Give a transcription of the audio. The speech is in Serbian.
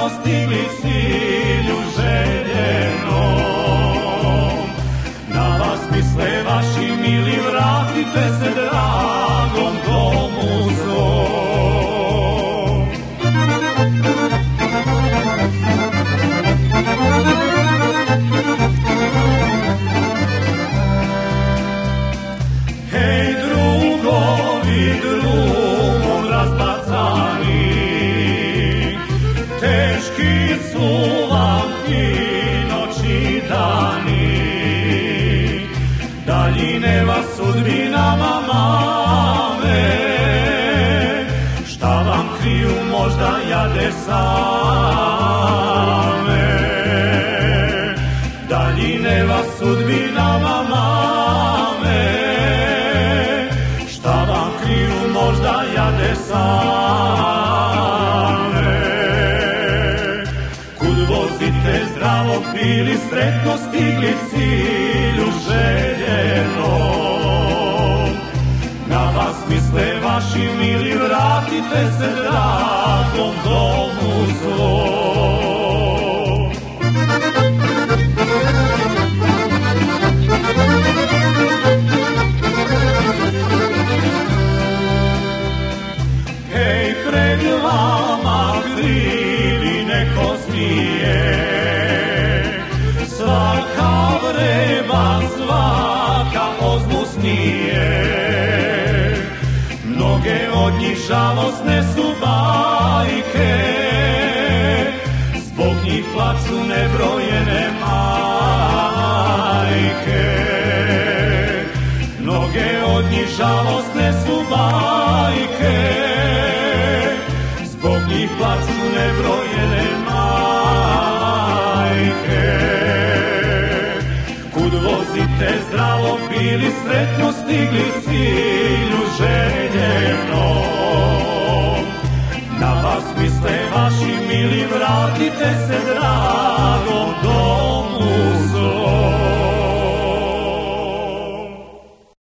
sretno stigli cilju željenom. Na vas misle vaši mili, vratite se dragom domu svom. Hej drugovi, drugom razbacani, teški su vam i noći i dani. Daljine vas sudbinama mame, šta vam kriju možda jade same. Daljine vas sudbinama mame, šta vam kriju možda jade same. Kud vozite zdravo bili, sretno stigli cilju željenom. Na vas misle vaši mili, vratite se dragom domu svom. Hej, pred vama krivi neko smije, svaka vreba, svaka ozmusnije. Mnoge od njih žalosne su bajke, zbog njih plaču nebrojene majke. Mnoge od njih žalosne su bajke, zbog njih plaču nebrojene majke. Kud vozite zdravo bili, sretno stigli cilju željenom. Na vas misle vaši mili, vratite se dragom domu svom.